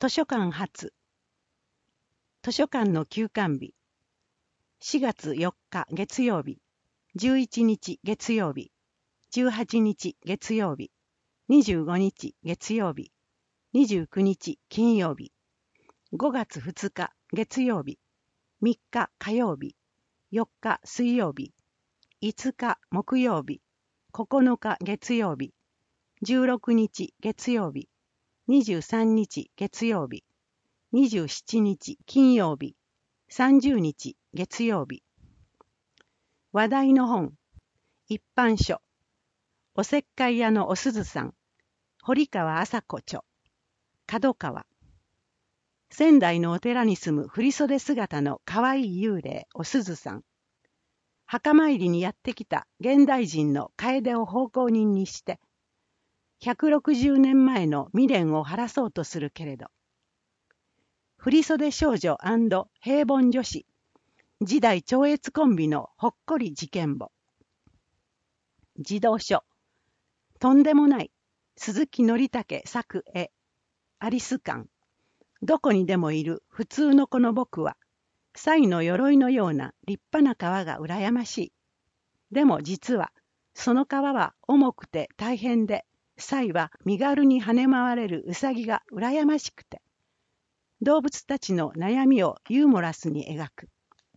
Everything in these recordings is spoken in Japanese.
図書館発図書館の休館日4月4日月曜日11日月曜日18日月曜日25日月曜日29日金曜日5月2日月曜日3日火曜日4日水曜日5日木曜日9日月曜日16日月曜日23日月曜日27日金曜日30日月曜日話題の本一般書おせっかい屋のおすずさん堀川麻子著角川仙台のお寺に住む振袖姿のかわいい幽霊おすずさん墓参りにやってきた現代人の楓を奉公人にして160年前の未練を晴らそうとするけれど振袖少女&平凡女子時代超越コンビのほっこり事件簿児童書とんでもない鈴木のりたけ作絵アリス館どこにでもいる普通の子の僕は犀の鎧のような立派な皮が羨ましい。でも実はその皮は重くて大変で犀は身軽に跳ね回れるウサギが羨ましくて動物たちの悩みをユーモラスに描く。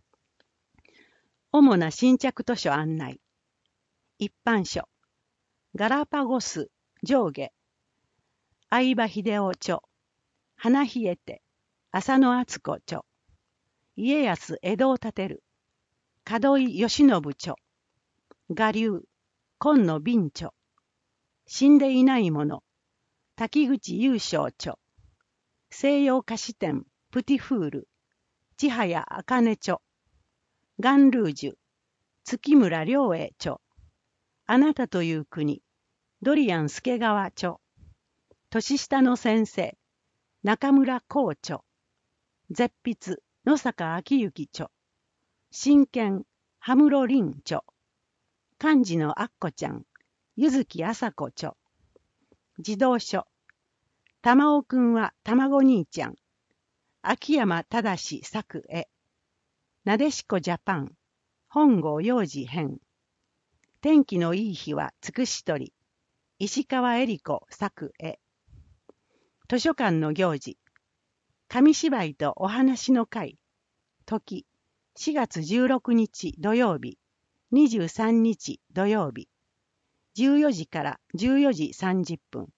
主な新着図書案内。一般書。ガラパゴス上下。相葉秀夫著。花冷えて。浅野敦子著。家康江戸を建てる。門井義信著。我流。今野敏著。死んでいないもの。滝口優勝著。西洋菓子店プティフール千早茜著ガンルージュ月村良栄著あなたという国ドリアン助川著年下の先生中村光著絶筆野坂昭之著真剣羽室凛著漢字のあっこちゃん柚木麻子著児童書玉尾くんは卵兄ちゃん。秋山正作絵。なでしこジャパン。本郷洋二編。天気のいい日はつくし鳥。石川恵理子作絵。図書館の行事。紙芝居とお話の会。時。4月16日土曜日。23日土曜日。14時から14時30分。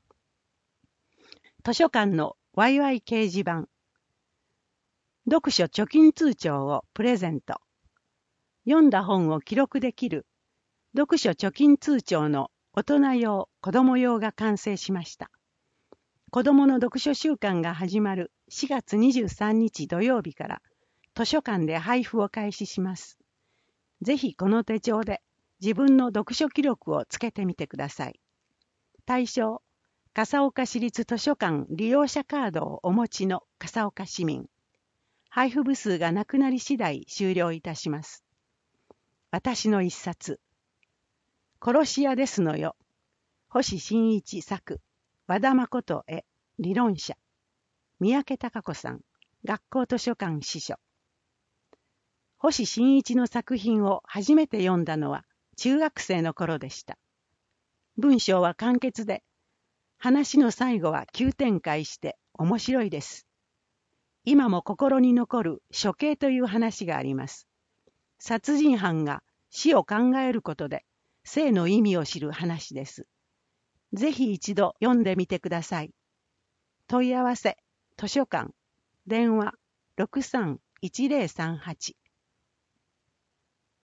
図書館のワイワイ掲示板読書貯金通帳をプレゼント読んだ本を記録できる読書貯金通帳の大人用子供用が完成しました子供の読書週間が始まる4月23日土曜日から図書館で配布を開始しますぜひこの手帳で自分の読書記録をつけてみてください対象笠岡市立図書館利用者カードをお持ちの笠岡市民。配布部数がなくなり次第終了いたします。私の一冊。殺し屋ですのよ。星新一作。和田誠絵。理論者。三宅孝子さん。学校図書館司書。星新一の作品を初めて読んだのは中学生の頃でした。文章は簡潔で、話の最後は急展開して面白いです。今も心に残る処刑という話があります。殺人犯が死を考えることで生の意味を知る話です。ぜひ一度読んでみてください。問い合わせ、図書館、電話 63-1038